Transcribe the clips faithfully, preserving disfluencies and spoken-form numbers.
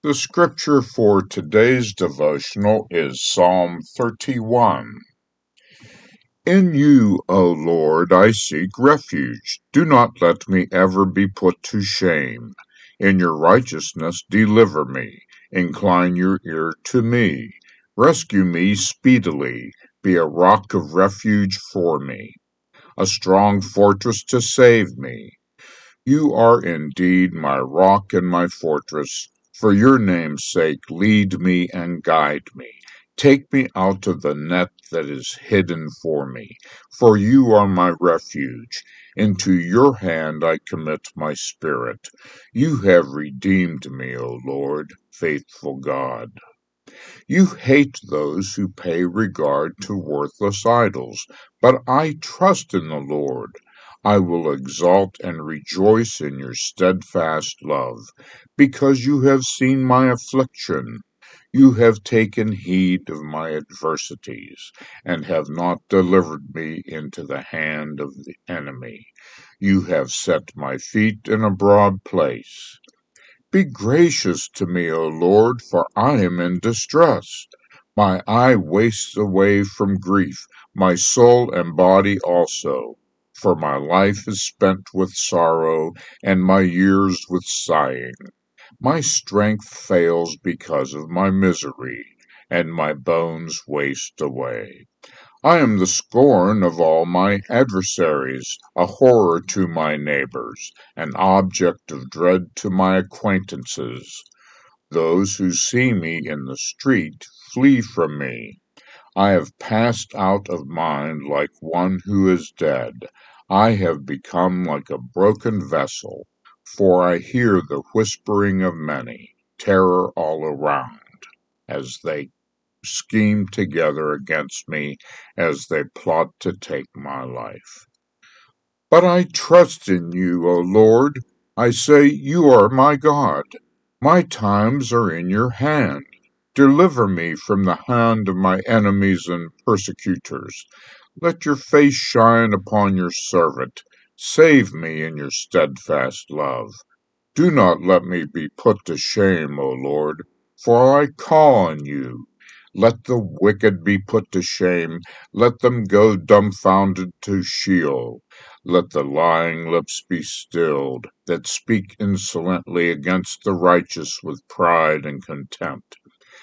The scripture for today's devotional is Psalm thirty-one. In you, O Lord, I seek refuge. Do not let me ever be put to shame. In your righteousness deliver me. Incline your ear to me. Rescue me speedily. Be a rock of refuge for me, a strong fortress to save me. You are indeed my rock and my fortress. For your name's sake, lead me and guide me. Take me out of the net that is hidden for me. For you are my refuge. Into your hand I commit my spirit. You have redeemed me, O Lord, faithful God. You hate those who pay regard to worthless idols, but I trust in the Lord. I will exalt and rejoice in your steadfast love, because you have seen my affliction. You have taken heed of my adversities, and have not delivered me into the hand of the enemy. You have set my feet in a broad place. Be gracious to me, O Lord, for I am in distress. My eye wastes away from grief, my soul and body also. For my life is spent with sorrow, and my years with sighing. My strength fails because of my misery, and my bones waste away. I am the scorn of all my adversaries, a horror to my neighbors, an object of dread to my acquaintances. Those who see me in the street flee from me. I have passed out of mind like one who is dead. I have become like a broken vessel, for I hear the whispering of many, terror all around, as they scheme together against me as they plot to take my life. But I trust in you, O Lord. I say, you are my God. My times are in your hand. Deliver me from the hand of my enemies and persecutors. Let your face shine upon your servant. Save me in your steadfast love. Do not let me be put to shame, O Lord, for I call on you. Let the wicked be put to shame. Let them go dumbfounded to Sheol. Let the lying lips be stilled, that speak insolently against the righteous with pride and contempt.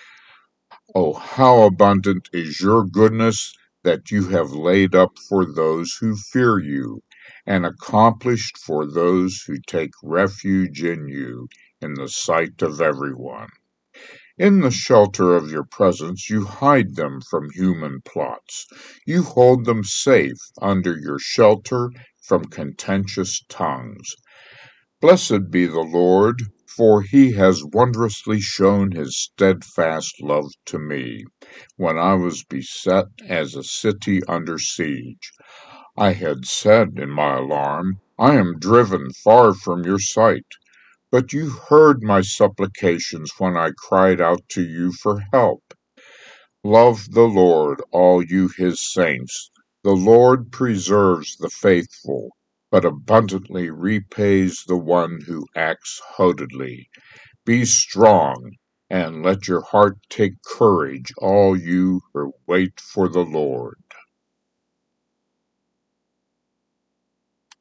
Oh, how abundant is your goodness that you have laid up for those who fear you, and accomplished for those who take refuge in you in the sight of everyone. In the shelter of your presence you hide them from human plots. You hold them safe under your shelter from contentious tongues. Blessed be the Lord, for he has wondrously shown his steadfast love to me, when I was beset as a city under siege. I had said in my alarm, I am driven far from your sight. But you heard my supplications when I cried out to you for help. Love the Lord, all you his saints. The Lord preserves the faithful, but abundantly repays the one who acts haughtily. Be strong, and let your heart take courage, all you who wait for the Lord.